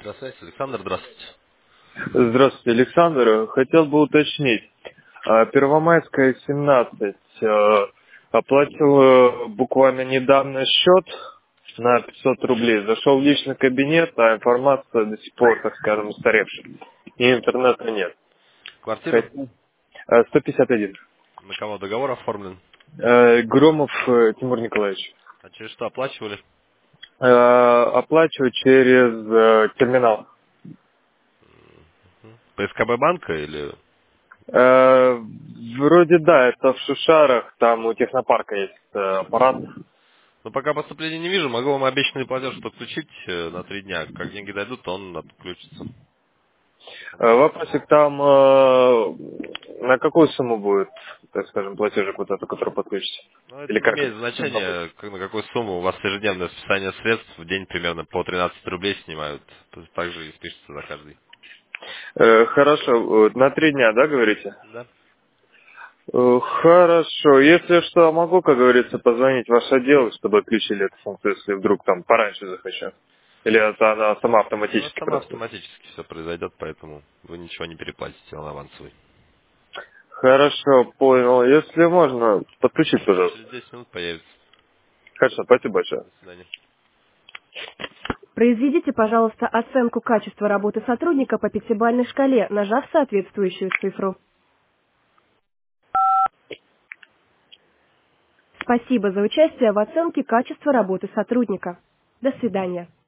Красавец Александр, здравствуйте. Здравствуйте, Александр. Хотел бы уточнить. Первомайская, 17. Оплатил буквально недавно счет на 500 рублей. Зашел в личный кабинет, а информация до сих пор, так скажем, устаревшая. И интернета нет. Квартира? 151. На кого договор оформлен? Громов Тимур Николаевич. А через что оплачивали? Оплачиваю через терминал. ПСКБ банка или... Вроде да, это в Шушарах, там у технопарка есть аппарат. Ну, пока поступления не вижу, могу вам обещанный платеж подключить на 3 дня. Как деньги дойдут, то он отключится. Вопросик там, на какую сумму будет, так скажем, платежик вот этот, который подключится? Но это Или не как это имеет должно быть? значения, на какую сумму. У вас ежедневное списание средств в день примерно по 13 рублей снимают. Также и спишется за каждый. Хорошо, на 3 дня, да, говорите? Да. Хорошо, если что, могу, как говорится, позвонить в ваш отдел, чтобы отключили эту функцию, если вдруг там пораньше захочу? Или это она сама Она автоматически сама просто? автоматически все произойдет, поэтому вы ничего не переплатите, он авансовый. Хорошо, понял. Если можно, подключить, пожалуйста. Через 10 минут появится. Хорошо, спасибо большое. До свидания. Произведите, пожалуйста, оценку качества работы сотрудника по пятибалльной шкале, нажав соответствующую цифру. Спасибо за участие в оценке качества работы сотрудника. До свидания.